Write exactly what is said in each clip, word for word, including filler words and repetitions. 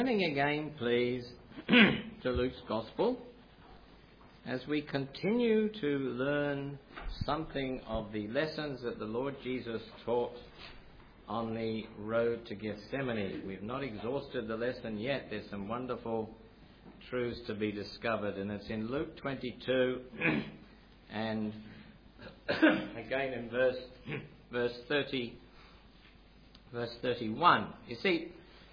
Turning again, please, to Luke's Gospel, as we continue to learn something of the lessons that the Lord Jesus taught on the road to Gethsemane. We've not exhausted the lesson yet. There's some wonderful truths to be discovered, and it's in Luke twenty-two, and again in verse verse thirty, verse thirty-one. You see,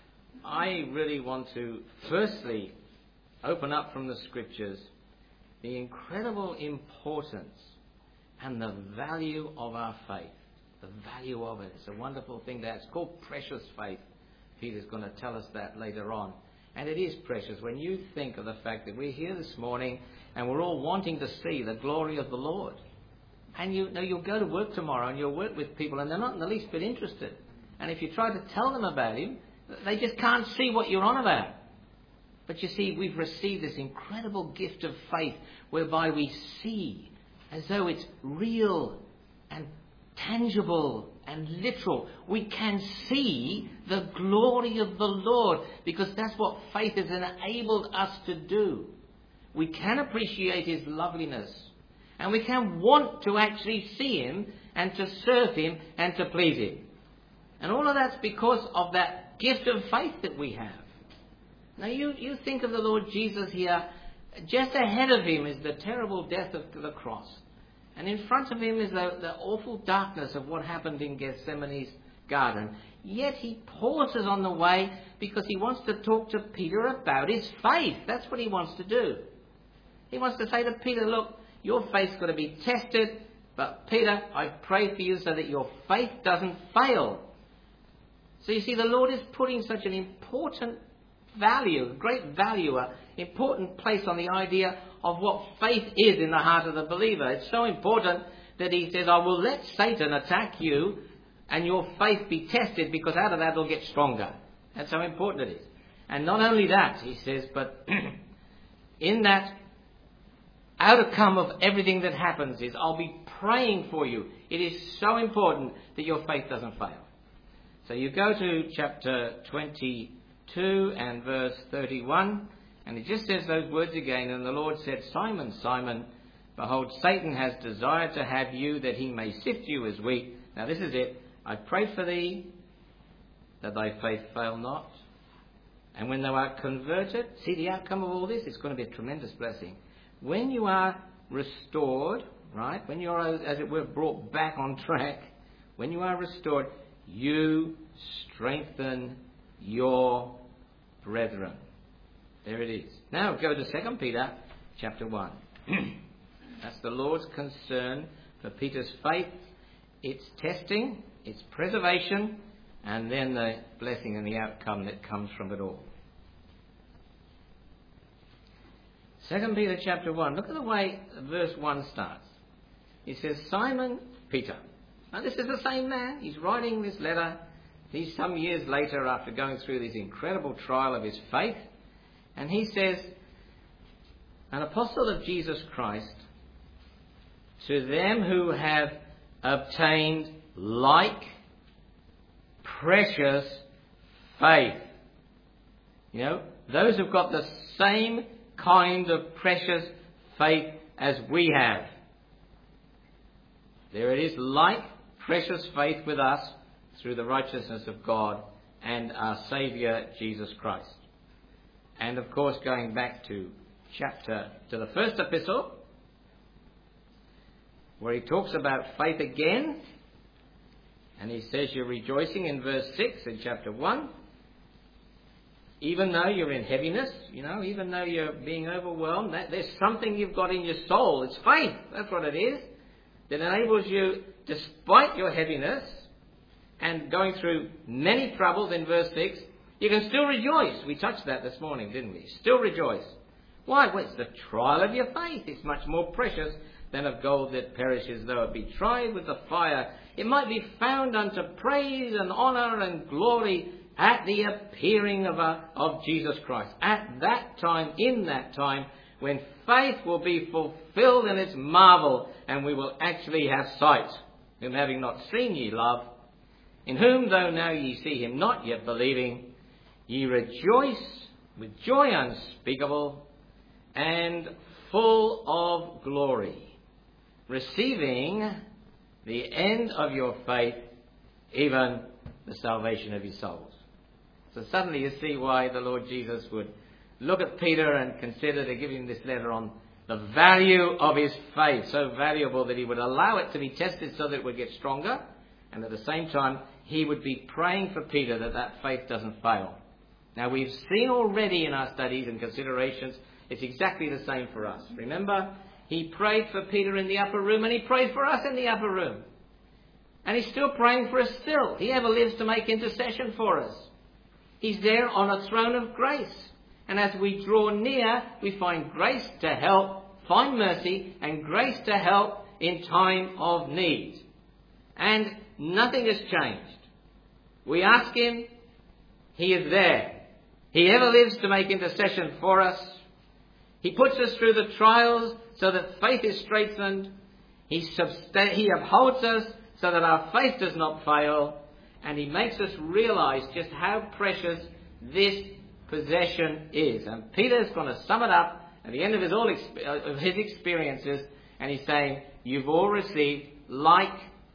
I really want to firstly open up from the Scriptures the incredible importance and the value of our faith. The value of it. It's a wonderful thing that it's called precious faith. Peter's going to tell us that later on. And it is precious when you think of the fact that we're here this morning and we're all wanting to see the glory of the Lord. And you know, you'll go to work tomorrow and you'll work with people and they're not in the least bit interested. And if you try to tell them about Him, they just can't see what you're on about. But you see, we've received this incredible gift of faith whereby we see as though it's real and tangible and literal. We can see the glory of the Lord because that's what faith has enabled us to do. We can appreciate His loveliness and we can want to actually see Him and to serve Him and to please Him. And all of that's because of that gift of faith that we have. Now you, you think of the Lord Jesus here. Just ahead of Him is the terrible death of the cross. And in front of Him is the, the awful darkness of what happened in Gethsemane's garden. Yet He pauses on the way because He wants to talk to Peter about his faith. That's what He wants to do. He wants to say to Peter, look, your faith's got to be tested. But Peter, I pray for you so that your faith doesn't fail. So you see, the Lord is putting such an important value, great value, an important place on the idea of what faith is in the heart of the believer. It's so important that He says, I will let Satan attack you and your faith be tested because out of that it'll get stronger. That's how important it is. And not only that, He says, but in that outcome of everything that happens is I'll be praying for you. It is so important that your faith doesn't fail. So you go to chapter twenty-two and verse thirty-one, and it just says those words again. And the Lord said, Simon, Simon, behold, Satan has desired to have you that he may sift you as wheat. Now this is it. I pray for thee that thy faith fail not. And when thou art converted, see the outcome of all this? It's going to be a tremendous blessing. When you are restored, right, when you are, as it were, brought back on track, when you are restored, you strengthen your brethren. There it is. Now go to Second Peter chapter one. That's the Lord's concern for Peter's faith, its testing, its preservation, and then the blessing and the outcome that comes from it all. Second Peter chapter one. Look at the way verse one starts. It says, Simon Peter. Now this is the same man. He's writing this letter. He's some years later after going through this incredible trial of his faith. And he says, an apostle of Jesus Christ, to them who have obtained like precious faith. You know, those who've got the same kind of precious faith as we have. There it is, like precious faith with us through the righteousness of God and our Saviour Jesus Christ. And of course, going back to chapter, to the first epistle, where he talks about faith again, and he says you're rejoicing in verse six in chapter one, even though you're in heaviness, you know, even though you're being overwhelmed, that there's something you've got in your soul. It's faith. That's what it is. That enables you, despite your heaviness and going through many troubles in verse six, you can still rejoice. We touched that this morning, didn't we? Still rejoice. Why? Well, it's the trial of your faith. It's much more precious than of gold that perishes, though it be tried with the fire. It might be found unto praise and honour and glory at the appearing of, a, of Jesus Christ. At that time, in that time, when faith will be fulfilled in its marvel, and we will actually have sight, whom having not seen ye love, in whom though now ye see him not, yet believing, ye rejoice with joy unspeakable and full of glory, receiving the end of your faith, even the salvation of your souls. So suddenly you see why the Lord Jesus would look at Peter and consider to give him this letter on the value of his faith, so valuable that he would allow it to be tested so that it would get stronger, and at the same time he would be praying for Peter that that faith doesn't fail. Now we've seen already in our studies and considerations, it's exactly the same for us. Remember, he prayed for Peter in the upper room and he prayed for us in the upper room. And he's still praying for us still. He ever lives to make intercession for us. He's there on a throne of grace. And as we draw near, we find grace to help, find mercy, and grace to help in time of need. And nothing has changed. We ask him, he is there. He ever lives to make intercession for us. He puts us through the trials so that faith is strengthened. He, substa- he upholds us so that our faith does not fail. And he makes us realize just how precious this possession is. And Peter's going to sum it up at the end of his, all exp- of his experiences. And he's saying, you've all received like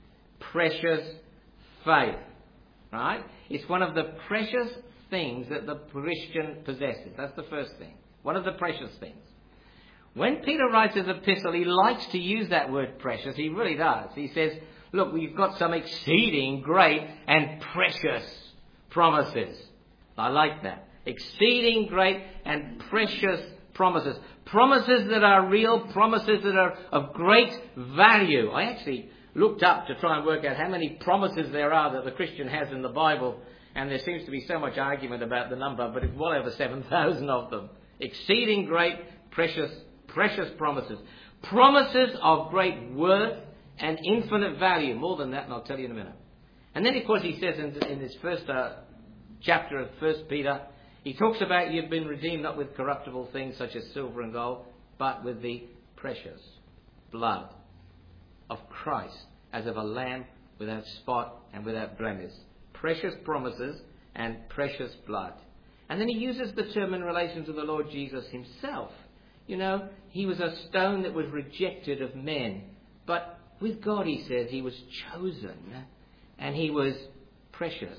precious faith. Right? It's one of the precious things that the Christian possesses. That's the first thing. One of the precious things. When Peter writes his epistle, he likes to use that word precious. He really does. He says, look, we've got some exceeding great and precious promises. I like that. Exceeding great and precious promises. Promises that are real, promises that are of great value. I actually looked up to try and work out how many promises there are that the Christian has in the Bible, and there seems to be so much argument about the number, but it's well over seven thousand of them. Exceeding great, precious, precious promises. Promises of great worth and infinite value. More than that, and I'll tell you in a minute. And then, of course, he says in, in this first uh, chapter of First Peter, he talks about you've been redeemed not with corruptible things such as silver and gold, but with the precious blood of Christ, as of a lamb without spot and without blemish. Precious promises and precious blood. And then he uses the term in relation to the Lord Jesus himself. You know, he was a stone that was rejected of men. But with God, he says, he was chosen and he was precious.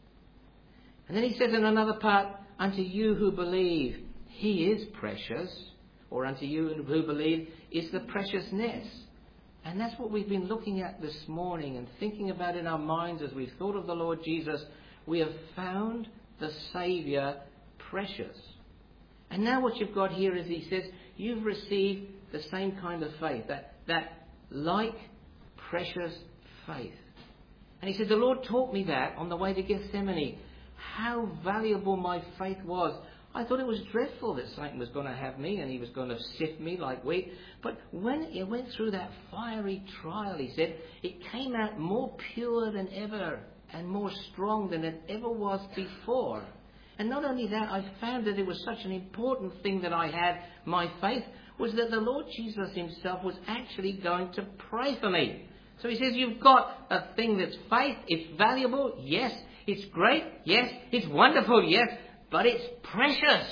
And then he says in another part, unto you who believe, he is precious. Or unto you who believe is the preciousness. And that's what we've been looking at this morning and thinking about in our minds as we've thought of the Lord Jesus. We have found the Saviour precious. And now what you've got here is he says, you've received the same kind of faith, that, that like precious faith. And he said, the Lord taught me that on the way to Gethsemane, how valuable my faith was. I thought it was dreadful that Satan was going to have me and he was going to sift me like wheat. But when it went through that fiery trial, he said, it came out more pure than ever and more strong than it ever was before. And not only that, I found that it was such an important thing that I had, my faith, was that the Lord Jesus himself was actually going to pray for me. So he says, you've got a thing that's faith, it's valuable, yes. It's great, yes. It's wonderful, yes. But it's precious.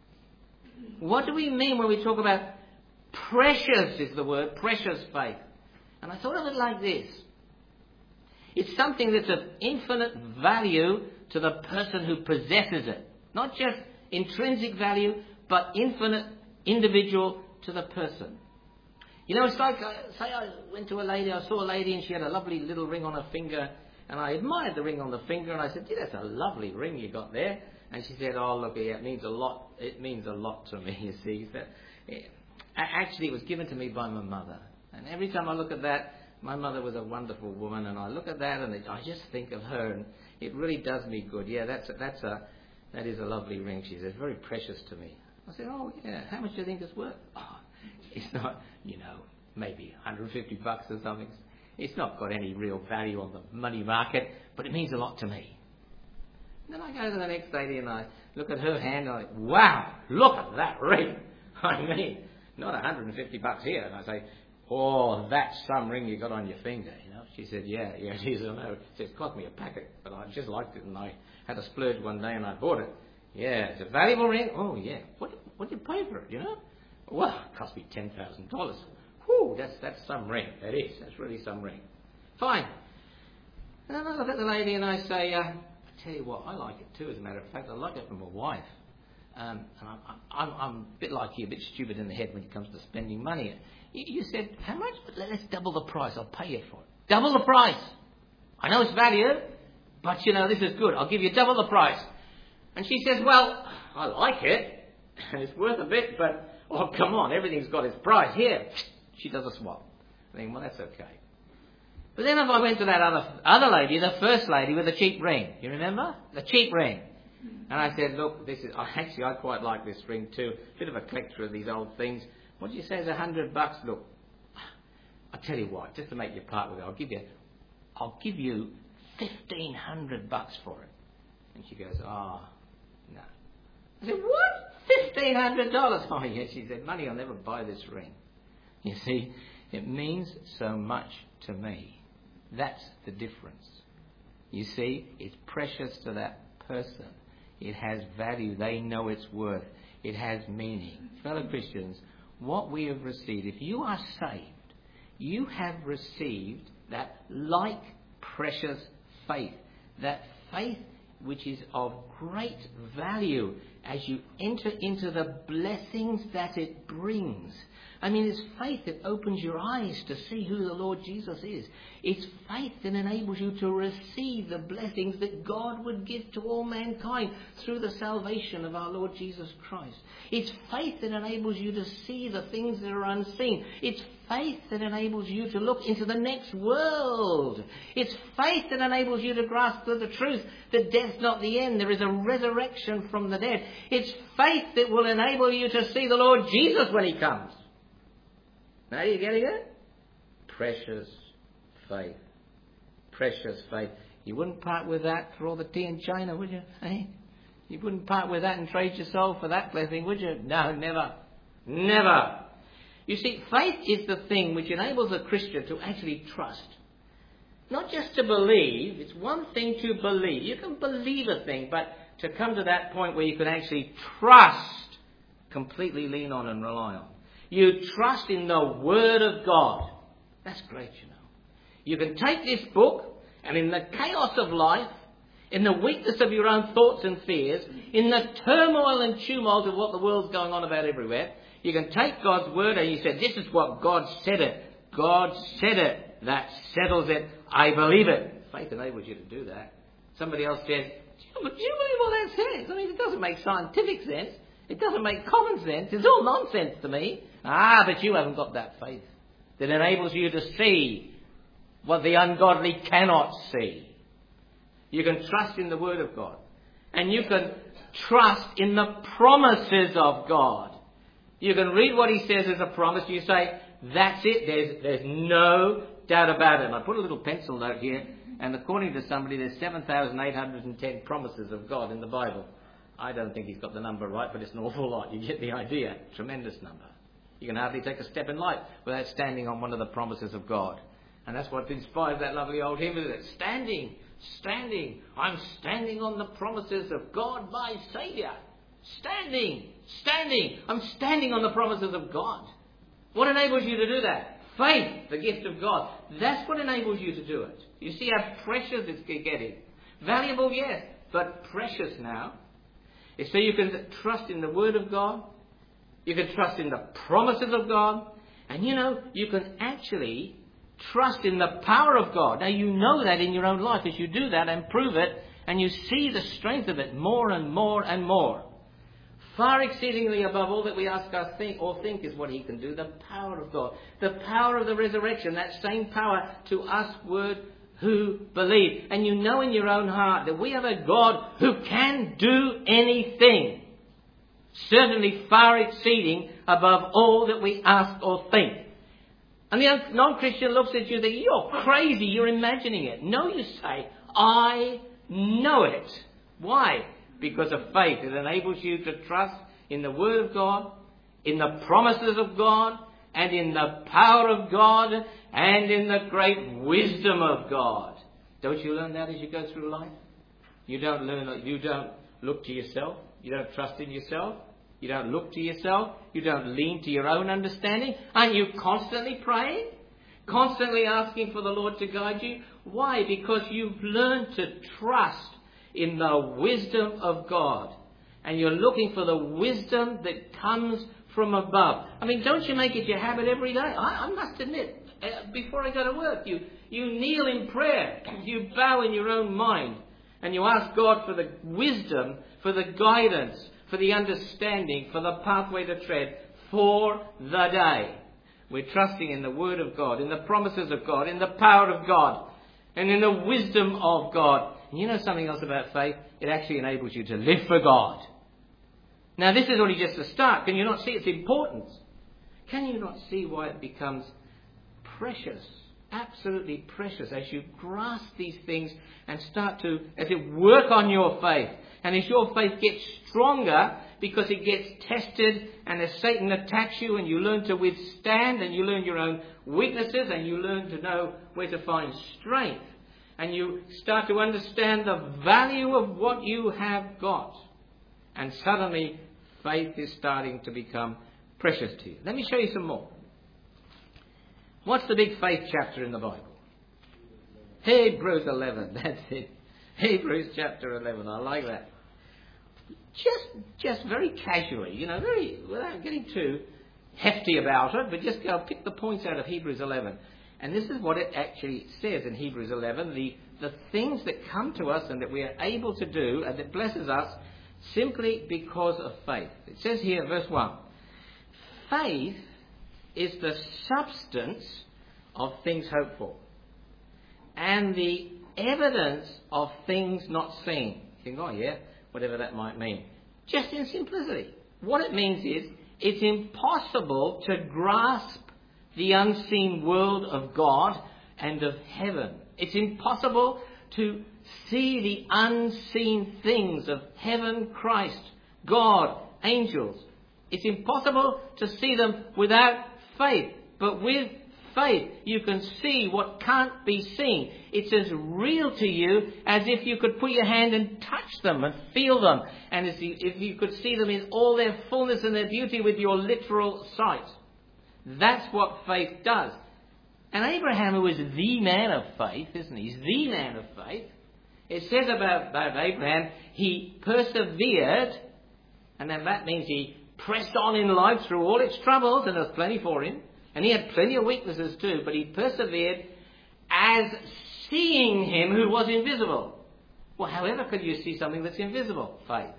What do we mean when we talk about precious is the word, precious faith? And I thought of it like this. It's something that's of infinite value to the person who possesses it. Not just intrinsic value, but infinite, individual to the person. You know, it's like, uh, say I went to a lady, I saw a lady and she had a lovely little ring on her finger, and I admired the ring on the finger, and I said, gee, that's a lovely ring you got there. And she said, oh, look, yeah, it means a lot. It means a lot to me, you see. That, it, actually, it was given to me by my mother. And every time I look at that, my mother was a wonderful woman, and I look at that and it, I just think of her, and it really does me good. Yeah, that's a, that's a, that is a lovely ring, she said, very precious to me. I said, oh, yeah, how much do you think it's worth? Oh, it's not, you know, maybe one hundred fifty bucks or something. It's not got any real value on the money market, but it means a lot to me. And then I go to the next lady and I look at her hand and I think, wow, look at that ring. I mean, not one hundred fifty bucks here. And I say, oh, that's some ring you got on your finger, you know. She said, yeah, yeah, it is. I know. She said, it cost me a packet, but I just liked it and I had a splurge one day and I bought it. Yeah, it's a valuable ring. Oh, yeah. What what did you pay for it, you know? Well, it cost me ten thousand dollars. Whew, that's, that's some ring. That is. That's really some ring. Fine. And I look at the lady and I say, uh, I tell you what, I like it too, as a matter of fact. I like it from my wife. Um, and I'm, I'm, I'm a bit like you, a bit stupid in the head when it comes to spending money. You, you said, how much? Let's double the price. I'll pay you for it. Double the price. I know it's value, but, you know, this is good. I'll give you double the price. And she says, well, I like it. And it's worth a bit, but, oh, come on, everything's got its price. Here. She does a swap. I think, well, that's okay. But then if I went to that other other lady, the first lady with the cheap ring, you remember? The cheap ring. And I said, look, this is, actually I quite like this ring too. Bit of a collector of these old things. What do you say is a hundred bucks? Look, I'll tell you what, just to make you part with it, I'll give you, I'll give you fifteen hundred bucks for it. And she goes, oh, no. I said, what? Fifteen hundred dollars? Oh yes, she said, money, I'll never buy this ring. You see, it means so much to me. That's the difference. You see, it's precious to that person. It has value. They know its worth. It has meaning. Fellow Christians, what we have received, if you are saved, you have received that like precious faith. That faith which is of great value as you enter into the blessings that it brings. I mean, it's faith that opens your eyes to see who the Lord Jesus is. It's faith that enables you to receive the blessings that God would give to all mankind through the salvation of our Lord Jesus Christ. It's faith that enables you to see the things that are unseen. It's faith that enables you to look into the next world. It's faith that enables you to grasp the truth that death's not the end. There is a resurrection from the dead. It's faith that will enable you to see the Lord Jesus when He comes. Now, are you getting it? Precious faith. Precious faith. You wouldn't part with that for all the tea in China, would you? Eh? You wouldn't part with that and trade your soul for that blessing, would you? No, never. Never. You see, faith is the thing which enables a Christian to actually trust. Not just to believe. It's one thing to believe. You can believe a thing, but to come to that point where you can actually trust, completely lean on and rely on. You trust in the Word of God. That's great, you know. You can take this book and in the chaos of life, in the weakness of your own thoughts and fears, in the turmoil and tumult of what the world's going on about everywhere, you can take God's Word and you say, this is what God said it. God said it. That settles it. I believe it. Faith enables you to do that. Somebody else says, do you believe all that says? I mean, it doesn't make scientific sense. It doesn't make common sense. It's all nonsense to me. Ah, but you haven't got that faith that enables you to see what the ungodly cannot see. You can trust in the Word of God. And you can trust in the promises of God. You can read what He says as a promise. You say, that's it. There's, there's no doubt about it. And I put a little pencil note here. And according to somebody, there's seven thousand eight hundred ten promises of God in the Bible. I don't think he's got the number right, but it's an awful lot. You get the idea. Tremendous number. You can hardly take a step in life without standing on one of the promises of God. And that's what inspires that lovely old hymn, isn't it? Standing, standing. I'm standing on the promises of God, my Saviour. Standing, standing. I'm standing on the promises of God. What enables you to do that? Faith, the gift of God. That's what enables you to do it. You see how precious it's getting. Valuable, yes, but precious now. So you can trust in the Word of God. You can trust in the promises of God. And you know, you can actually trust in the power of God. Now you know that in your own life as you do that and prove it. And you see the strength of it more and more and more. Far exceedingly above all that we ask or think, or think is what He can do. The power of God. The power of the resurrection. That same power to us word who believe. And you know in your own heart that we have a God who can do anything. Certainly far exceeding above all that we ask or think. And the non-Christian looks at you and thinks, you're crazy, you're imagining it. No, you say, I know it. Why? Because of faith. It enables you to trust in the Word of God, in the promises of God, and in the power of God, and in the great wisdom of God. Don't you learn that as you go through life? You don't learn, you don't look to yourself. You don't trust in yourself. You don't look to yourself. You don't lean to your own understanding. Aren't you constantly praying? Constantly asking for the Lord to guide you? Why? Because you've learned to trust in the wisdom of God. And you're looking for the wisdom that comes from above. I mean, don't you make it your habit every day? I, I must admit, uh, before I go to work, you, you kneel in prayer. You bow in your own mind. And you ask God for the wisdom, for the guidance, for the understanding, for the pathway to tread for the day. We're trusting in the Word of God, in the promises of God, in the power of God, and in the wisdom of God. And you know something else about faith? It actually enables you to live for God. Now, this is only just a start. Can you not see its importance? Can you not see why it becomes precious, absolutely precious, as you grasp these things and start to, as it work on your faith? And as your faith gets stronger, because it gets tested, and as Satan attacks you, and you learn to withstand, and you learn your own weaknesses, and you learn to know where to find strength, and you start to understand the value of what you have got, and suddenly faith is starting to become precious to you. Let me show you some more. What's the big faith chapter in the Bible? Hebrews eleven, that's it. Hebrews chapter eleven, I like that. Just just very casually, you know, very without getting too hefty about it, but just go pick the points out of Hebrews eleven. And this is what it actually says in Hebrews eleven, the, the things that come to us and that we are able to do and that blesses us simply because of faith. It says here, verse one, faith is the substance of things hoped for and the evidence of things not seen. You think, oh yeah, whatever that might mean. Just in simplicity. What it means is, it's impossible to grasp the unseen world of God and of heaven. It's impossible to see the unseen things of heaven, Christ, God, angels. It's impossible to see them without faith. But with faith, you can see what can't be seen. It's as real to you as if you could put your hand and touch them and feel them. And if you, if you could see them in all their fullness and their beauty with your literal sight. That's what faith does. And Abraham, who is the man of faith, isn't he? He's the man of faith. It says about, about Abraham, he persevered, and then that means he pressed on in life through all its troubles, and there was plenty for him. And he had plenty of weaknesses too, but he persevered as seeing him who was invisible. Well, however could you see something that's invisible? Faith.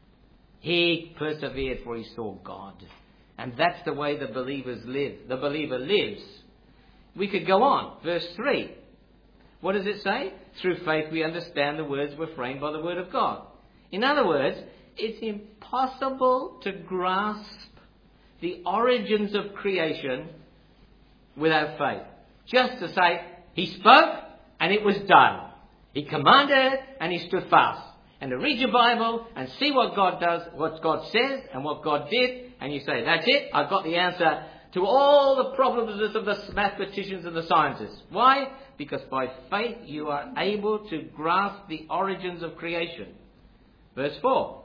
He persevered for he saw God. And that's the way the believers live. The believer lives. We could go on. Verse three. What does it say? Through faith we understand the words were framed by the word of God. In other words, it's impossible to grasp the origins of creation without faith. Just to say, he spoke and it was done. He commanded and he stood fast. And to read your Bible and see what God does, what God says and what God did, and you say, that's it, I've got the answer to all the problems of the mathematicians and the scientists. Why? Because by faith you are able to grasp the origins of creation. Verse four.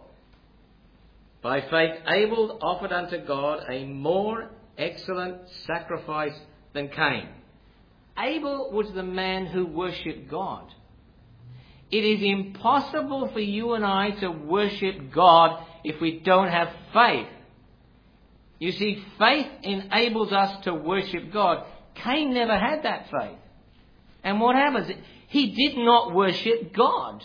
By faith Abel offered unto God a more excellent sacrifice than Cain. Abel was the man who worshipped God. It is impossible for you and I to worship God if we don't have faith. You see, faith enables us to worship God. Cain never had that faith. And what happens? He did not worship God.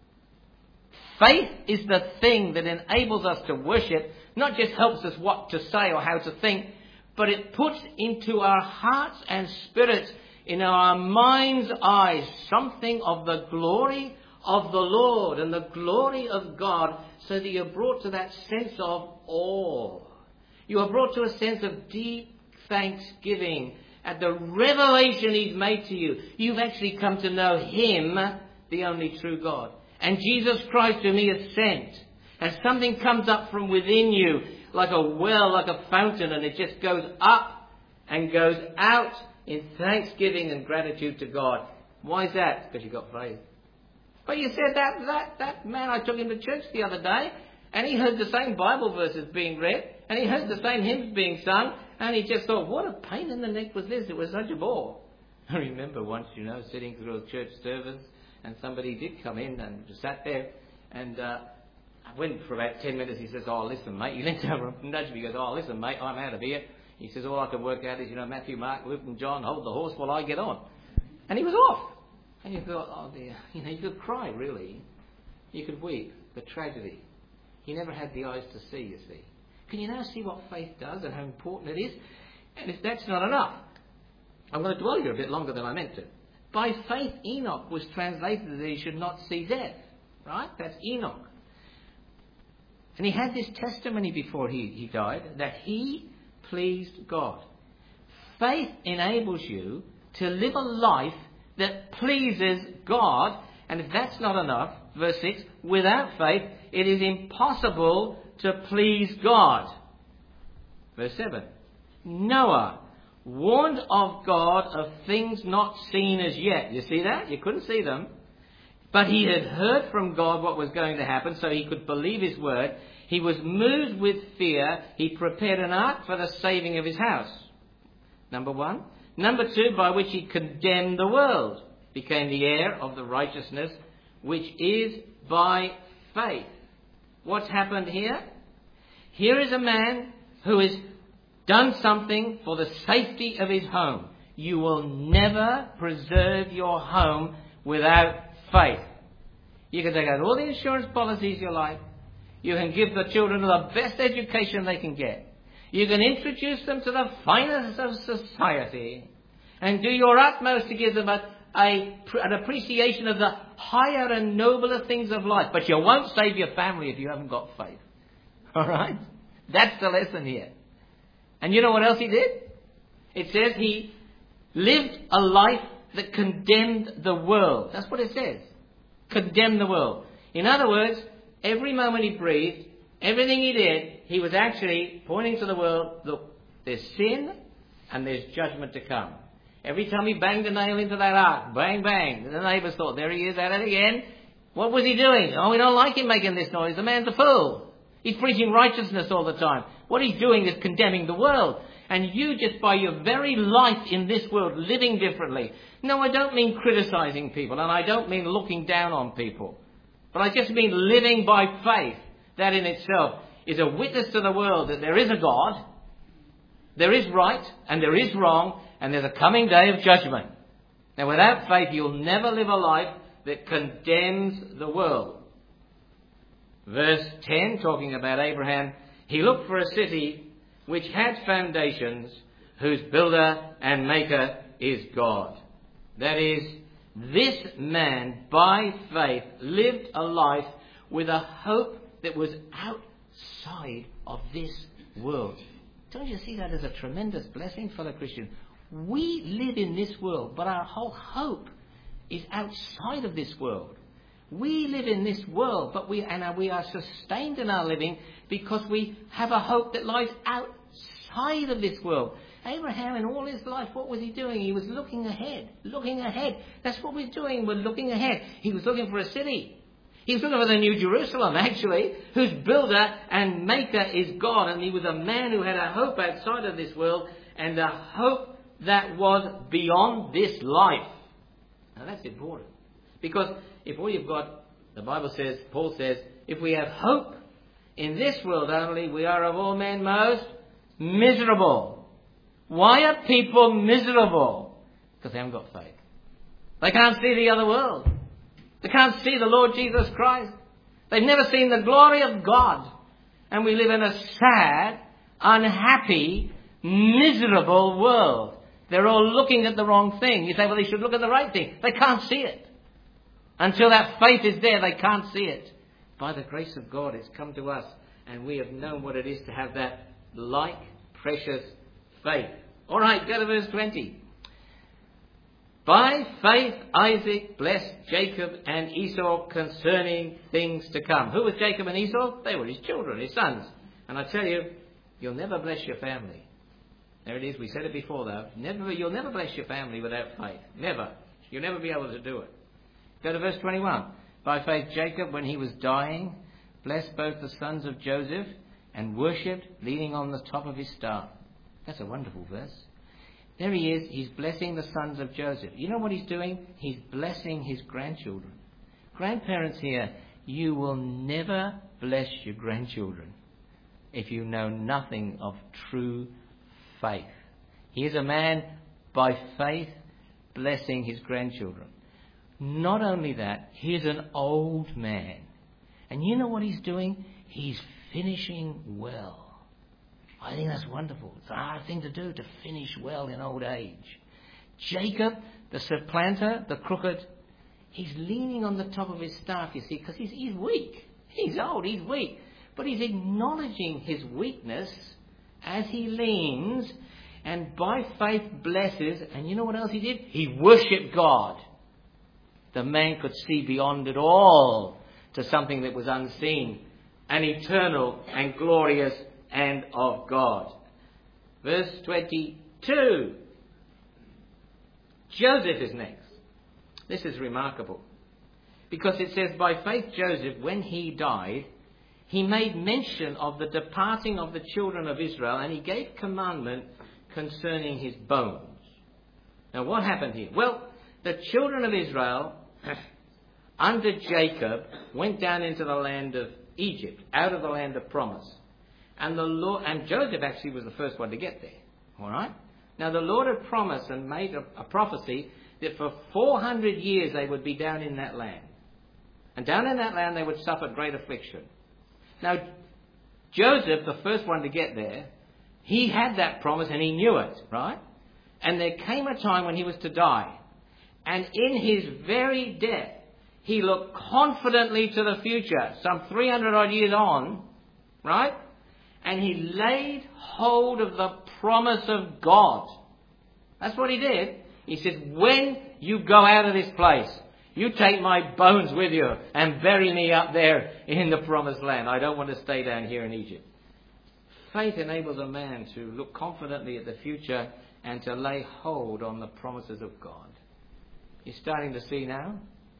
Faith is the thing that enables us to worship, not just helps us what to say or how to think, but it puts into our hearts and spirits, in our mind's eyes, something of the glory of the Lord and the glory of God, so that you're brought to that sense of awe. You are brought to a sense of deep thanksgiving at the revelation He's made to you. You've actually come to know Him, the only true God. And Jesus Christ whom He has sent. And something comes up from within you like a well, like a fountain, and it just goes up and goes out in thanksgiving and gratitude to God. Why is that? Because you've got faith. But you said that, that, that man, I took him to church the other day, and he heard the same Bible verses being read, and he heard the same hymns being sung, and he just thought, what a pain in the neck was this? It was such a bore. I remember once, you know, sitting through a church service, and somebody did come in and sat there, and uh, I went for about ten minutes. He says, oh, listen, mate. He leant over and nudged me. He goes, oh, listen, mate, I'm out of here. He says, all I can work out is, you know, Matthew, Mark, Luke and John, hold the horse while I get on. And he was off. And you thought, oh dear, you know, you could cry, really. You could weep. The tragedy. He never had the eyes to see, you see. Can you now see what faith does and how important it is? And if that's not enough, I'm going to dwell here a bit longer than I meant to. By faith, Enoch was translated that he should not see death. Right? That's Enoch. And he had this testimony before he, he died, that he pleased God. Faith enables you to live a life that pleases God. And if that's not enough, verse six, without faith, it is impossible to please God. Verse seven, Noah, warned of God of things not seen as yet. You see that? You couldn't see them. But he had heard from God what was going to happen, so he could believe his word. He was moved with fear. He prepared an ark for the saving of his house. Number one. Number two, by which he condemned the world, became the heir of the righteousness, which is by faith. What's happened here? Here is a man who has done something for the safety of his home. You will never preserve your home without faith. You can take out all the insurance policies you like. You can give the children the best education they can get. You can introduce them to the finest of society and do your utmost to give them a, a, an appreciation of the higher and nobler things of life. But you won't save your family if you haven't got faith. All right? That's the lesson here. And you know what else he did? It says he lived a life that condemned the world. That's what it says. Condemned the world. In other words, every moment he breathed, everything he did, he was actually pointing to the world, look, there's sin and there's judgment to come. Every time he banged a nail into that ark, bang, bang, the neighbours thought, there he is at it again. What was he doing? Oh, we don't like him making this noise. The man's a fool. He's preaching righteousness all the time. What he's doing is condemning the world. And you just by your very life in this world, living differently. No, I don't mean criticising people, and I don't mean looking down on people. But I just mean living by faith. That in itself is a witness to the world that there is a God, there is right, and there is wrong, and there's a coming day of judgment. Now, without faith, you'll never live a life that condemns the world. Verse ten, talking about Abraham, he looked for a city which had foundations, whose builder and maker is God. That is, this man, by faith, lived a life with a hope that was outside of this world. Don't you see that as a tremendous blessing, fellow Christian? We live in this world, but our whole hope is outside of this world. We live in this world, but we and we are sustained in our living because we have a hope that lies outside of this world. Abraham, in all his life, what was he doing? He was looking ahead, looking ahead. That's what we're doing. We're looking ahead. He was looking for a city. He was looking for the New Jerusalem, actually, whose builder and maker is God. And he was a man who had a hope outside of this world and a hope that was beyond this life. Now, that's important. Because if all you've got, the Bible says, Paul says, if we have hope in this world only, we are of all men most miserable. Why are people miserable? Because they haven't got faith. They can't see the other world. They can't see the Lord Jesus Christ. They've never seen the glory of God. And we live in a sad, unhappy, miserable world. They're all looking at the wrong thing. You say, well, they should look at the right thing. They can't see it. Until that faith is there, they can't see it. By the grace of God, it's come to us. And we have known what it is to have that like, precious faith. All right, go to verse twenty. By faith, Isaac blessed Jacob and Esau concerning things to come. Who was Jacob and Esau? They were his children, his sons. And I tell you, you'll never bless your family. There it is. We said it before, though. Never, you'll never bless your family without faith. Never. You'll never be able to do it. Go to verse twenty-one. By faith, Jacob, when he was dying, blessed both the sons of Joseph and worshipped, leaning on the top of his staff. That's a wonderful verse. There he is. He's blessing the sons of Joseph. You know what he's doing? He's blessing his grandchildren. Grandparents here, you will never bless your grandchildren if you know nothing of true faith. Here's a man by faith blessing his grandchildren. Not only that, here's an old man. And you know what he's doing? He's finishing well. I think that's wonderful. It's a hard thing to do, to finish well in old age. Jacob, the supplanter, the crooked, he's leaning on the top of his staff, you see, because he's, he's weak. He's old, he's weak. But he's acknowledging his weakness as he leans and by faith blesses. And you know what else he did? He worshipped God. The man could see beyond it all to something that was unseen and eternal and glorious and of God. Verse twenty-two. Joseph is next. This is remarkable. Because it says, by faith Joseph, when he died, he made mention of the departing of the children of Israel, and he gave commandment concerning his bones. Now what happened here? Well, the children of Israel, under Jacob, went down into the land of Egypt, out of the land of promise. And the Lord, and Joseph actually was the first one to get there. All right? Now the Lord had promised and made a, a prophecy that for four hundred years they would be down in that land. And down in that land they would suffer great affliction. Now, Joseph, the first one to get there, he had that promise and he knew it, right? And there came a time when he was to die. And in his very death, he looked confidently to the future, some three hundred odd years on, right? And he laid hold of the promise of God. That's what he did. He said, when you go out of this place, you take my bones with you and bury me up there in the promised land. I don't want to stay down here in Egypt. Faith enables a man to look confidently at the future and to lay hold on the promises of God. You're starting to see now?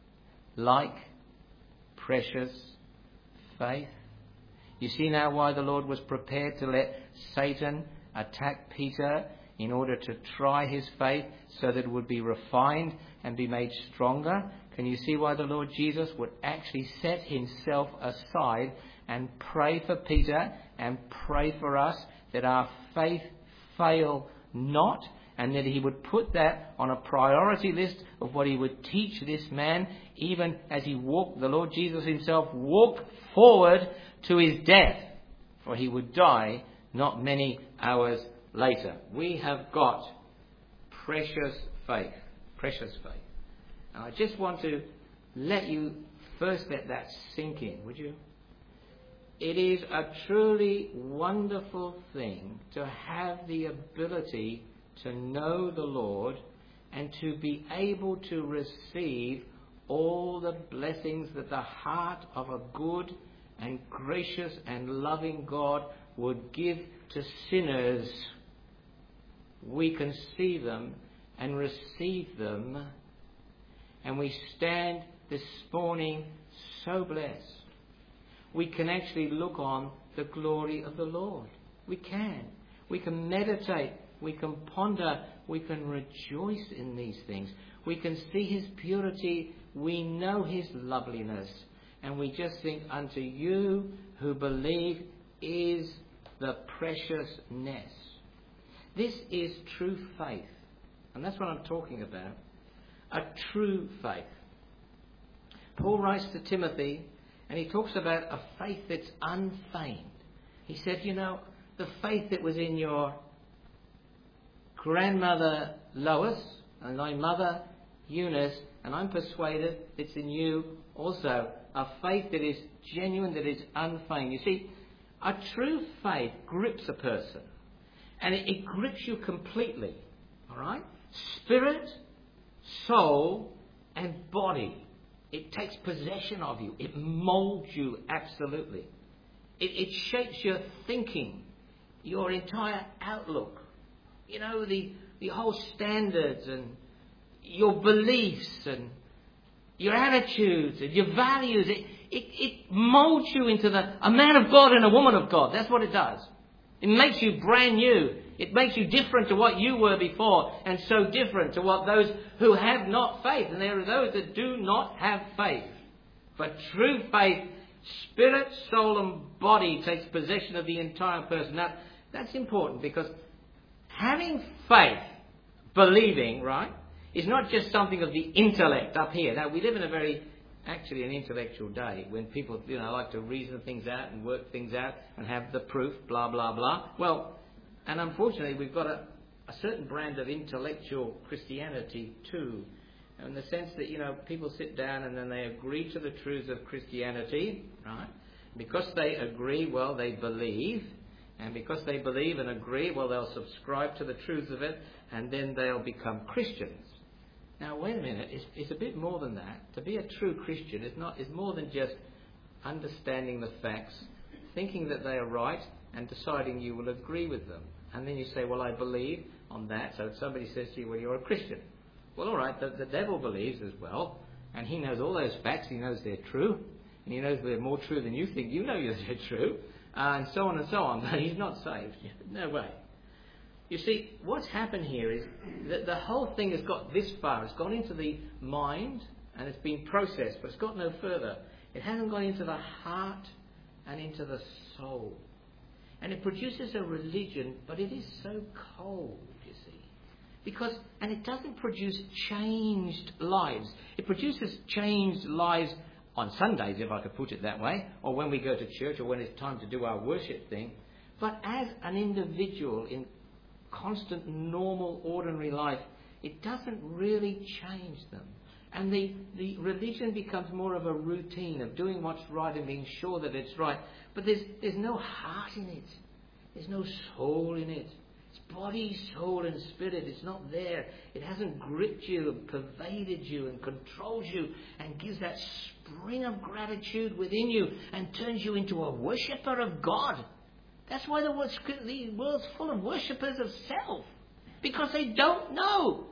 Like precious faith. You see now why the Lord was prepared to let Satan attack Peter in order to try his faith so that it would be refined and be made stronger. Can you see why the Lord Jesus would actually set himself aside and pray for Peter and pray for us that our faith fail not, and that he would put that on a priority list of what he would teach this man, even as he walked, the Lord Jesus himself walked forward to his death, for he would die not many hours later. We have got precious faith. Precious faith. Now, I just want to let you first let that sink in, would you? It is a truly wonderful thing to have the ability to know the Lord and to be able to receive all the blessings that the heart of a good and gracious and loving God would give to sinners. We can see them and receive them, and we stand this morning so blessed. We can actually look on the glory of the Lord. We can. We can meditate. We can ponder. We can rejoice in these things. We can see his purity. We know his loveliness. And we just think, unto you who believe is the preciousness. This is true faith. And that's what I'm talking about. A true faith. Paul writes to Timothy, and he talks about a faith that's unfeigned. He said, you know, the faith that was in your grandmother Lois and thy mother Eunice, and I'm persuaded it's in you also. A faith that is genuine, that is unfeigned. You see, a true faith grips a person. And it, it grips you completely. All right? Spirit, soul, and body. It takes possession of you. It molds you absolutely. It, it shapes your thinking, your entire outlook. You know, the, the whole standards and your beliefs and your attitudes, and your values. It, it, it molds you into the, a man of God and a woman of God. That's what it does. It makes you brand new. It makes you different to what you were before, and so different to what those who have not faith. And there are those that do not have faith. But true faith, spirit, soul and body, takes possession of the entire person. Now, that's important, because having faith, believing, right, is not just something of the intellect up here. Now, we live in a very, actually an intellectual day, when people, you know, like to reason things out and work things out and have the proof, blah, blah, blah. Well, and unfortunately, we've got a, a certain brand of intellectual Christianity too, in the sense that, you know, people sit down and then they agree to the truths of Christianity, right? Because they agree, well, they believe. And because they believe and agree, well, they'll subscribe to the truths of it, and then they'll become Christians. Now, wait a minute. It's, it's a bit more than that. To be a true Christian is not is more than just understanding the facts, thinking that they are right, and deciding you will agree with them. And then you say, well, I believe on that. So if somebody says to you, well, you're a Christian. Well, all right, the, the devil believes as well, and he knows all those facts. He knows they're true, and he knows they're more true than you think you know they're true. Uh, and so on and so on, but he's not saved. No way. You see, what's happened here is that the whole thing has got this far. It's gone into the mind and it's been processed, but it's got no further. It hasn't gone into the heart and into the soul. And it produces a religion, but it is so cold, you see. Because, and it doesn't produce changed lives. It produces changed lives on Sundays, if I could put it that way, or when we go to church, or when it's time to do our worship thing. But as an individual in constant, normal, ordinary life, it doesn't really change them. And the, the religion becomes more of a routine of doing what's right and being sure that it's right. But there's, there's no heart in it. There's no soul in it. It's body, soul and spirit. It's not there. It hasn't gripped you and pervaded you and controls you and gives that spring of gratitude within you and turns you into a worshipper of God. That's why the world's, the world's full of worshippers of self. Because they don't know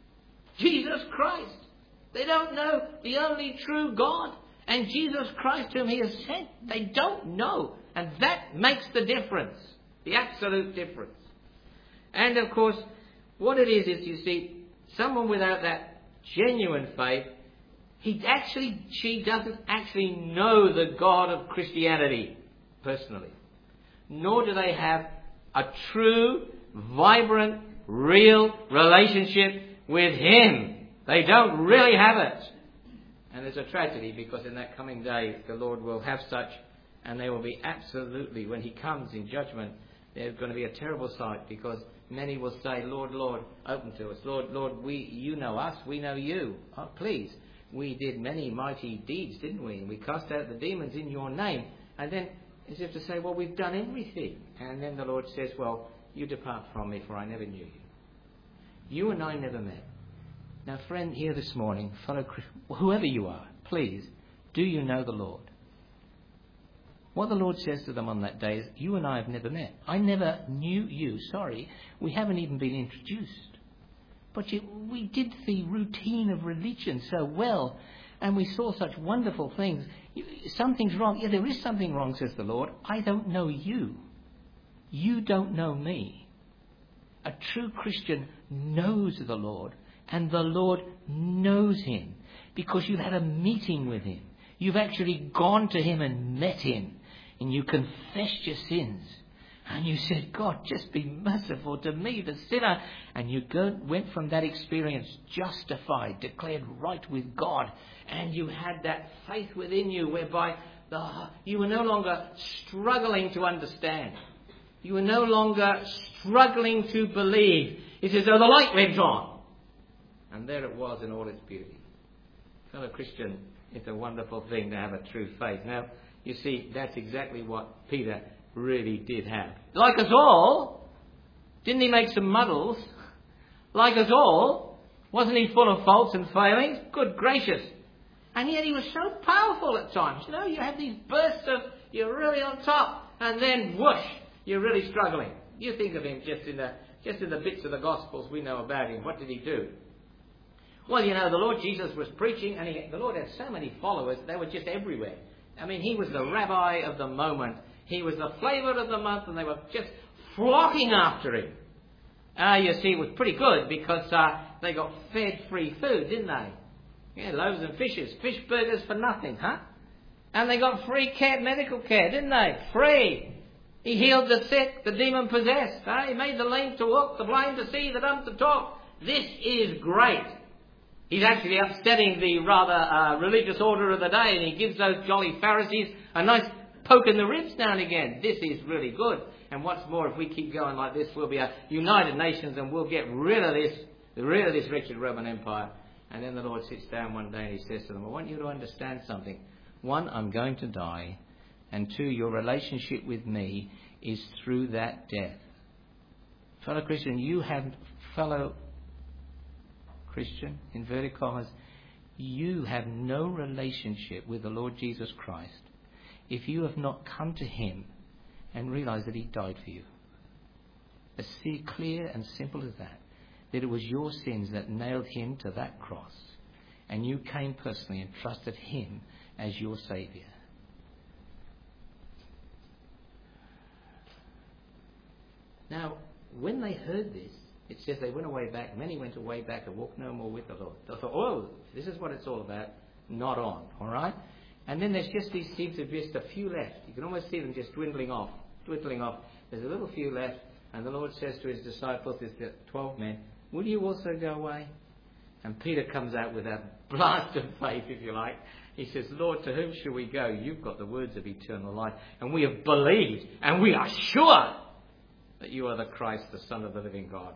Jesus Christ. They don't know the only true God and Jesus Christ whom He has sent. They don't know. And that makes the difference. The absolute difference. And of course, what it is, is you see, someone without that genuine faith, he actually, she doesn't actually know the God of Christianity personally. Nor do they have a true, vibrant, real relationship with Him. They don't really have it. And there's a tragedy, because in that coming day, the Lord will have such, and they will be absolutely, when He comes in judgment, there's going to be a terrible sight, because many will say, Lord, Lord, open to us. Lord, Lord, we, you know us, we know you. Oh, please. We did many mighty deeds, didn't we? And we cast out the demons in your name. And then, as if to say, well, we've done everything. And then the Lord says, well, you depart from me, for I never knew you. You and I never met. Now, friend, here this morning, fellow Christian, whoever you are, please, do you know the Lord? What the Lord says to them on that day is, you and I have never met. I never knew you. Sorry, we haven't even been introduced. But you, we did the routine of religion so well, and we saw such wonderful things. Something's wrong. Yeah, there is something wrong, says the Lord. I don't know you. You don't know me. A true Christian knows the Lord, and the Lord knows him, because you've had a meeting with him. You've actually gone to him and met him, and you confessed your sins. And you said, God, just be merciful to me, the sinner. And you go, went from that experience justified, declared right with God. And you had that faith within you whereby the, you were no longer struggling to understand. You were no longer struggling to believe. It's as though the light went on. And there it was in all its beauty. Fellow Christian, it's a wonderful thing to have a true faith. Now, you see, that's exactly what Peter really did have. Like us all, didn't he make some muddles? Like us all, wasn't he full of faults and failings? Good gracious. And yet he was so powerful at times. You know, you have these bursts of, you're really on top, and then whoosh, you're really struggling. You think of him just in the, just in the bits of the Gospels we know about him. What did he do? Well, you know, the Lord Jesus was preaching, and he, the Lord had so many followers, they were just everywhere. I mean, he was the rabbi of the moment. He was the flavour of the month, and they were just flocking after him. Ah, uh, you see, it was pretty good because uh, they got fed free food, didn't they? Yeah, loaves and fishes, fish burgers for nothing, huh? And they got free care, medical care, didn't they? Free. He healed the sick, the demon-possessed. Huh? He made the lame to walk, the blind to see, the dumb to talk. This is great. He's actually upsetting the rather uh, religious order of the day, and he gives those jolly Pharisees a nice poke in the ribs now and again. This is really good. And what's more, if we keep going like this, we'll be a United Nations and we'll get rid of this, rid of this wretched Roman Empire. And then the Lord sits down one day and he says to them, I want you to understand something. One, I'm going to die. And two, your relationship with me is through that death. Fellow Christian, you have, fellow Christian, inverted commas, you have no relationship with the Lord Jesus Christ if you have not come to him and realised that he died for you. As clear and simple as that. That it was your sins that nailed him to that cross. And you came personally and trusted him as your Saviour. Now, when they heard this, it says they went away back. Many went away back and walked no more with the Lord. They thought, oh, this is what it's all about. Not on, all right? And then there's just these seems to be just a few left. You can almost see them just dwindling off, dwindling off. There's a little few left. And the Lord says to his disciples, there's the twelve men, will you also go away? And Peter comes out with that blast of faith, if you like. He says, Lord, to whom shall we go? You've got the words of eternal life. And we have believed, and we are sure that you are the Christ, the Son of the living God.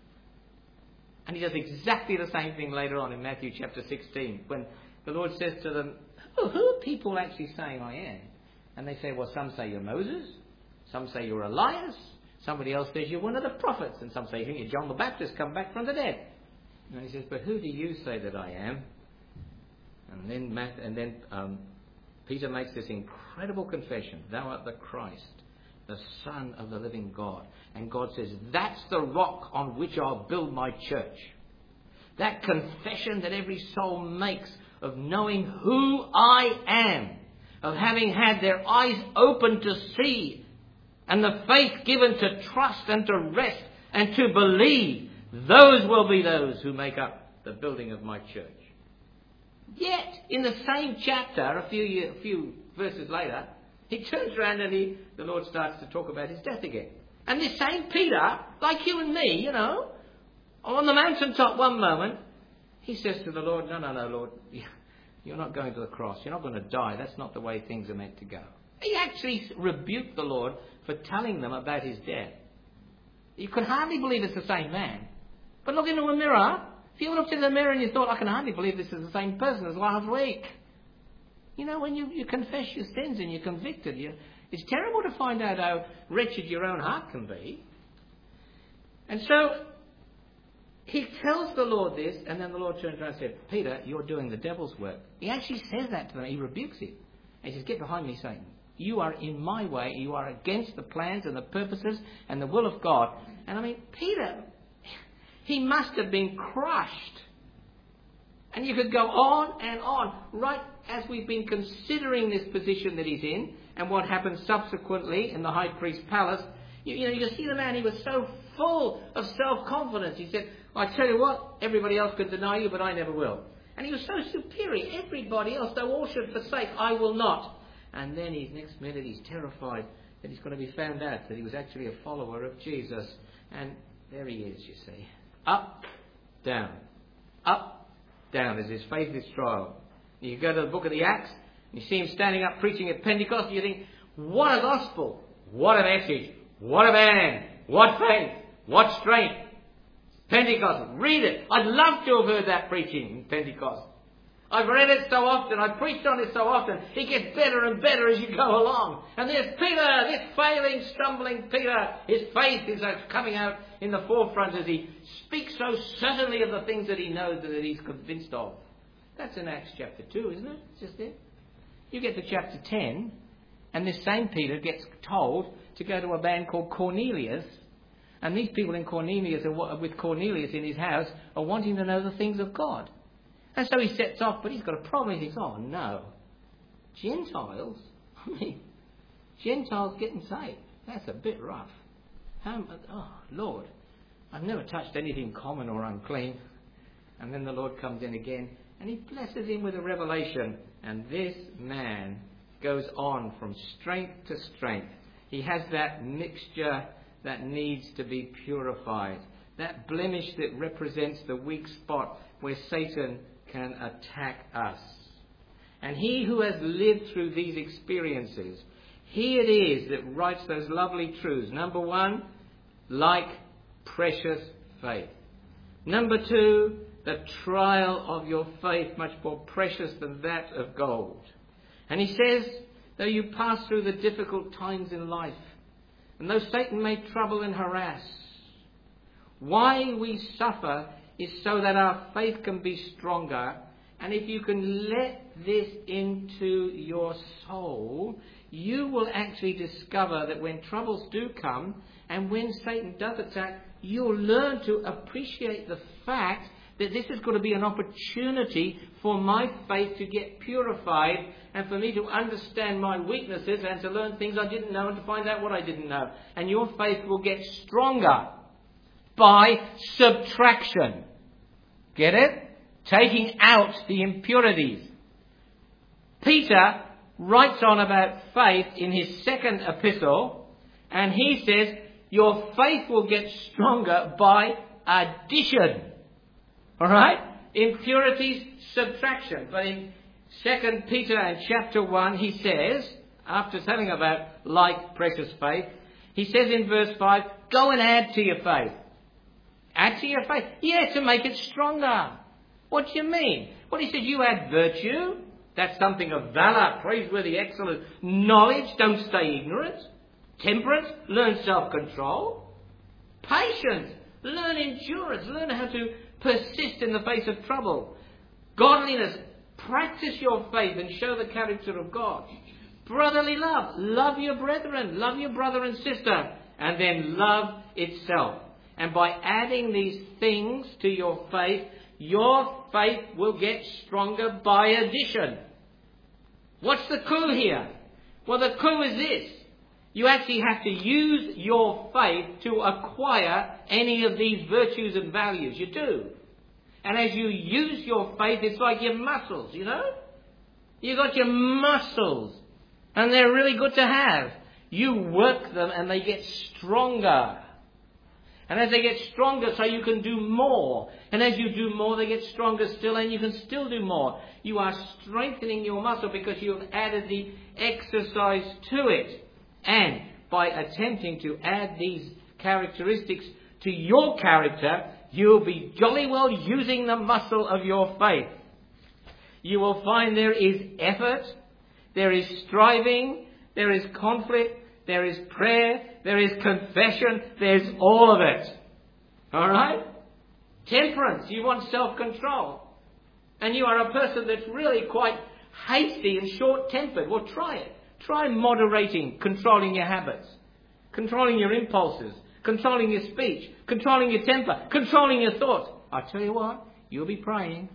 And he does exactly the same thing later on in Matthew chapter sixteen, when the Lord says to them, oh, who are people actually saying I am? And they say, well, some say you're Moses, some say you're Elias, somebody else says you're one of the prophets, and some say you're John the Baptist come back from the dead. And he says, but who do you say that I am? And then Matt, and then um, Peter makes this incredible confession, thou art the Christ, the Son of the living God. And God says, that's the rock on which I'll build my church. That confession that every soul makes of knowing who I am, of having had their eyes open to see, and the faith given to trust and to rest and to believe, those will be those who make up the building of my church. Yet, in the same chapter, a few year, a few verses later, he turns around and he, the Lord starts to talk about his death again. And this same Peter, like you and me, you know, on the mountaintop one moment, he says to the Lord, no, no, no, Lord, you're not going to the cross. You're not going to die. That's not the way things are meant to go. He actually rebuked the Lord for telling them about his death. You can hardly believe it's the same man. But look into a mirror. If you looked in the mirror and you thought, I can hardly believe this is the same person as last week. You know, when you, you confess your sins and you're convicted, you, it's terrible to find out how wretched your own heart can be. And so, he tells the Lord this, and then the Lord turns around and said, Peter, you're doing the devil's work. He actually says that to them. He rebukes him. And he says, get behind me, Satan. You are in my way. You are against the plans and the purposes and the will of God. And I mean, Peter, he must have been crushed. And you could go on and on, right as we've been considering this position that he's in and what happened subsequently in the high priest's palace. You, you know, you see the man, he was so full of self-confidence. He said, I tell you what, everybody else can deny you, but I never will. And he was so superior. Everybody else, though all should forsake, I will not. And then his next minute he's terrified that he's going to be found out that he was actually a follower of Jesus. And there he is, you see. Up, down. Up, down as his faith is trial. You go to the book of the Acts, and you see him standing up preaching at Pentecost, and you think, what a gospel, what a message, what a man, what faith, what strength. Pentecost, read it. I'd love to have heard that preaching in Pentecost. I've read it so often, I've preached on it so often, it gets better and better as you go along. And there's Peter, this failing, stumbling Peter, his faith is coming out in the forefront as he speaks so certainly of the things that he knows and that he's convinced of. That's in Acts chapter two, isn't it? It's just it. You get to chapter ten, and this same Peter gets told to go to a man called Cornelius, and these people in Cornelius, are, with Cornelius in his house, are wanting to know the things of God. And so he sets off, but he's got a problem. He thinks, oh no, Gentiles? I mean, Gentiles getting saved. That's a bit rough. How, oh, Lord, I've never touched anything common or unclean. And then the Lord comes in again and he blesses him with a revelation. And this man goes on from strength to strength. He has that mixture that needs to be purified. That blemish that represents the weak spot where Satan can attack us. And he who has lived through these experiences, he it is that writes those lovely truths. Number one, like precious faith. Number two, the trial of your faith, much more precious than that of gold. And he says, though you pass through the difficult times in life, and though Satan may trouble and harass, why we suffer is so that our faith can be stronger. And if you can let this into your soul, you will actually discover that when troubles do come and when Satan does attack, you'll learn to appreciate the fact that this is going to be an opportunity for my faith to get purified and for me to understand my weaknesses and to learn things I didn't know and to find out what I didn't know. And your faith will get stronger by subtraction. Get it? Taking out the impurities. Peter writes on about faith in his second epistle, and he says, your faith will get stronger by addition. Alright? Impurities, subtraction. But in Second Peter and chapter one, he says, after telling about like precious faith, he says in verse five, go and add to your faith. Add to your faith? Yeah, to make it stronger. What do you mean? Well, he says you add virtue. That's something of valour, praiseworthy, excellent. Knowledge, don't stay ignorant. Temperance, learn self-control. Patience, learn endurance. Learn how to persist in the face of trouble. Godliness, practice your faith and show the character of God. Brotherly love, love your brethren, love your brother and sister. And then love itself. And by adding these things to your faith, your faith will get stronger by addition. What's the clue here? Well, the clue is this. You actually have to use your faith to acquire any of these virtues and values. You do. And as you use your faith, it's like your muscles, you know? You got your muscles. And they're really good to have. You work them and they get stronger. And as they get stronger, so you can do more. And as you do more, they get stronger still, and you can still do more. You are strengthening your muscle because you have added the exercise to it. And by attempting to add these characteristics to your character, you'll be jolly well using the muscle of your faith. You will find there is effort, there is striving, there is conflict, there is prayer, there is confession, there's all of it. Alright? Temperance, you want self-control. And you are a person that's really quite hasty and short-tempered. Well, try it. Try moderating, controlling your habits, controlling your impulses, controlling your speech, controlling your temper, controlling your thoughts. I tell you what, you'll be praying.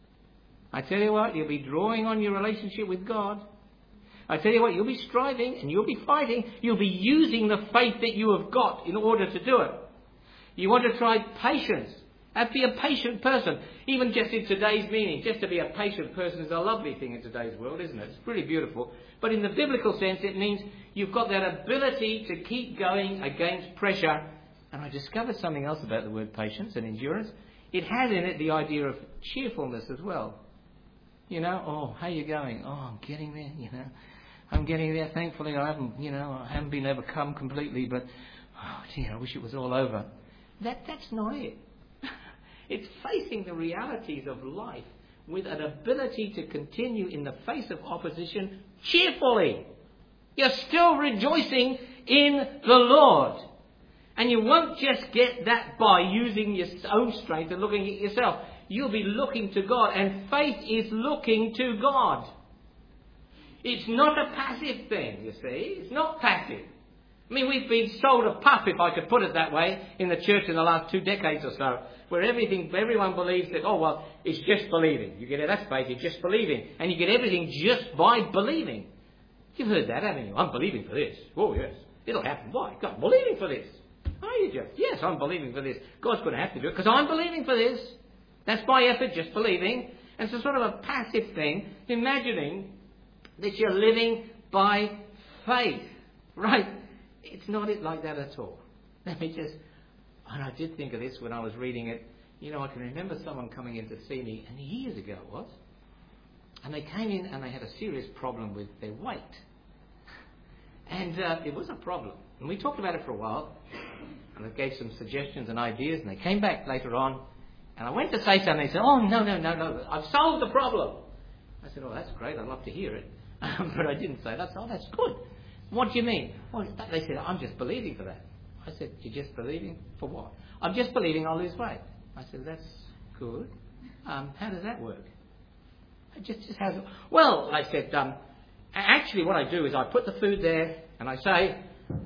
I tell you what, you'll be drawing on your relationship with God. I tell you what, you'll be striving and you'll be fighting. You'll be using the faith that you have got in order to do it. You want to try patience. And be a patient person. Even just in today's meaning, just to be a patient person is a lovely thing in today's world, isn't it? It's pretty beautiful. But in the biblical sense, it means you've got that ability to keep going against pressure. And I discovered something else about the word patience and endurance. It has in it the idea of cheerfulness as well. You know, oh, how are you going? Oh, I'm getting there, you know. I'm getting there. Thankfully, I haven't, you know, I haven't been overcome completely, but, oh, dear, I wish it was all over. That, that's not it. It's facing the realities of life with an ability to continue in the face of opposition cheerfully. You're still rejoicing in the Lord. And you won't just get that by using your own strength and looking at yourself. You'll be looking to God, and faith is looking to God. It's not a passive thing, you see. It's not passive. I mean, we've been sold a pup, if I could put it that way, in the church in the last two decades or so, where everything, everyone believes that, oh, well, it's just believing. You get it, that's faith, it's just believing. And you get everything just by believing. You've heard that, haven't you? I'm believing for this. Oh, yes. It'll happen. Why? God, I'm believing for this. Are you just? Yes, I'm believing for this. God's going to have to do it because I'm believing for this. That's my effort, just believing. And it's a sort of a passive thing, imagining that you're living by faith. Right? It's not it like that at all. Let me just... And I did think of this when I was reading it. You know, I can remember someone coming in to see me, and years ago it was, and they came in and they had a serious problem with their weight. And uh, it was a problem. And we talked about it for a while, and I gave some suggestions and ideas, and they came back later on, and I went to say something, they said, oh, no, no, no, no, I've solved the problem. I said, oh, that's great, I'd love to hear it. But I didn't say that. Oh, that's good. What do you mean? Well, they said, I'm just believing for that. I said, you're just believing for what? I'm just believing I'll lose weight. I said, that's good. Um, how does that work? I just, just how's it? Well, I said, um, actually what I do is I put the food there and I say,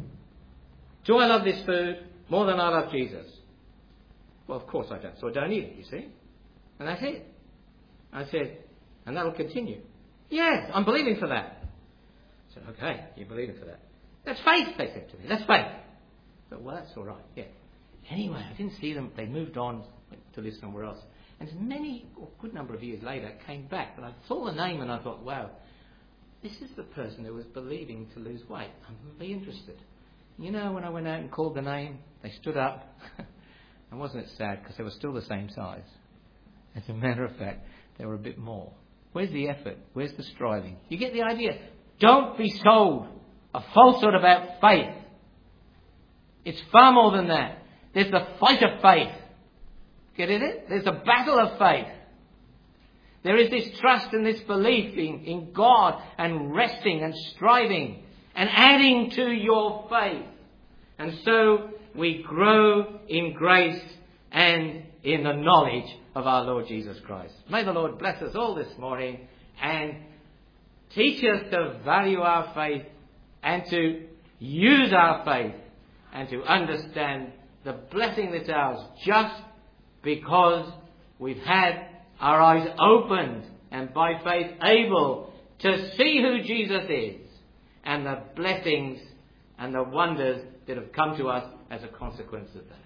do I love this food more than I love Jesus? Well, of course I don't. So I don't eat it, you see. And that's it. I said, and that'll continue. Yes, I'm believing for that. I said, okay, you're believing for that. That's faith, they said to me. That's faith. So, well, that's all right, yeah. Anyway, I didn't see them. They moved on to live somewhere else. And many, a good number of years later, came back. And I saw the name and I thought, wow, this is the person who was believing to lose weight. I'm really interested. You know, when I went out and called the name, they stood up. And wasn't it sad? Because they were still the same size. As a matter of fact, they were a bit more. Where's the effort? Where's the striving? You get the idea. Don't be sold a falsehood about faith. It's far more than that. There's the fight of faith. Get it? There's a battle of faith. There is this trust and this belief in, in God and resting and striving and adding to your faith. And so we grow in grace and in the knowledge of our Lord Jesus Christ. May the Lord bless us all this morning and teach us to value our faith and to use our faith and to understand the blessing that's ours just because we've had our eyes opened and by faith able to see who Jesus is and the blessings and the wonders that have come to us as a consequence of that.